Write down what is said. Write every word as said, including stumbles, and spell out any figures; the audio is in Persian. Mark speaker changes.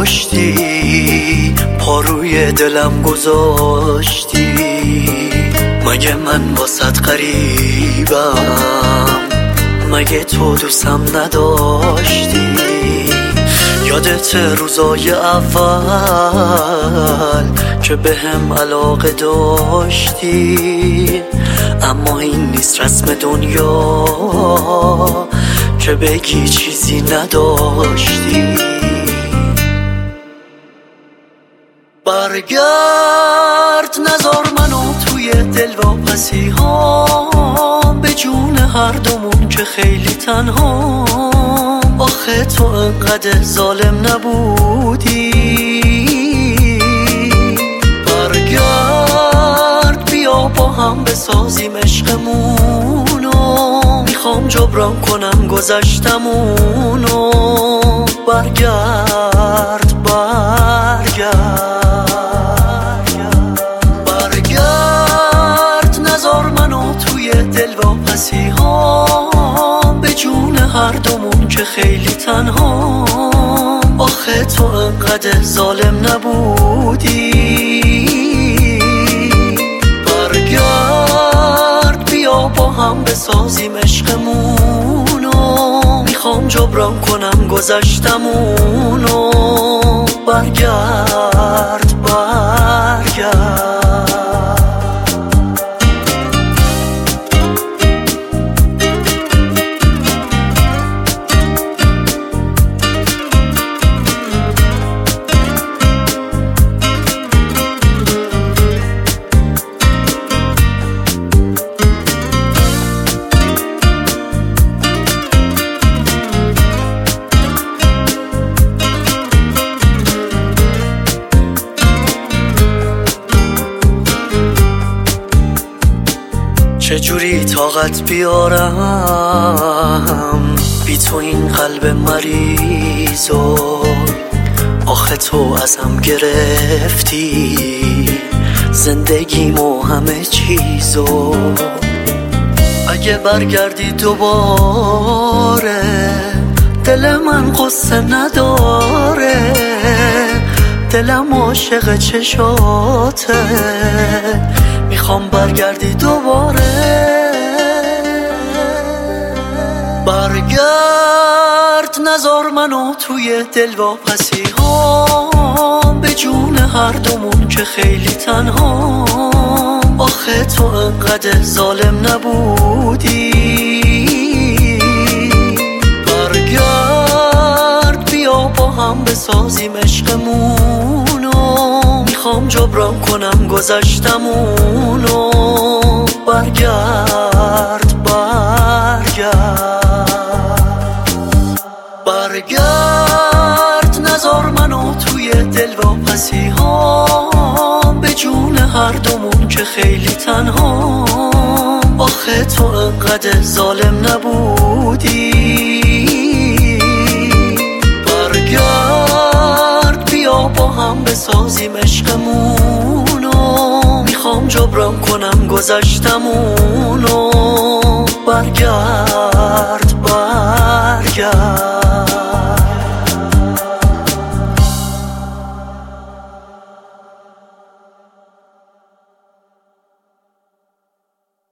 Speaker 1: پشتی، پا روی دلم گذاشتی. مگه من واسط غریبم؟ مگه تو دوستم نداشتی؟ یادت روزای اول که به هم علاقه داشتی؟ اما این نیست رسم دنیا که بگی چیزی نداشتی. برگرد نذار منو توی دلواپسی ها، به جون هر دومون که خیلی تنها. آخه تو انقدر ظالم نبودی. برگرد بیا با هم بسازیم عشقمونو، میخوام جبران کنم گذشتمونو. برگرد برگرد برگرد نذار منو توی دلواپسی ها، به جون هر دومون که خیلی تنها. آخه تو انقدر ظالم نبودی. برگرد بیا با هم بسازیم عشقمونو، میخوام جبران کنم گذشتمونو. برگرد برگرد چجوری طاقت بیارم بی تو این قلب مریضو؟ آخه تو ازم گرفتی زندگیمو همه چیزو. اگه برگردی دوباره دل من قصه نداره، دلم عاشق چشاته، میخوام برگردی دوباره. برگرد نذار منو توی دلواپسی ها، به جون هر دومون که خیلی تنها. آخه تو انقدر ظالم نبودی. برگرد بیا با هم بسازیم عشقمونو، میخوام جبران کنم گذشتمونو. برگرد برگرد برگرد نذار منو توی دلواپسی ها، به جون هر دومون که خیلی تنها. آخه تو انقدر ظالم نبودی. برگرد بیا با هم بسازیم عشقمونو، میخوام جبران کنم گذشتمونو. برگرد برگرد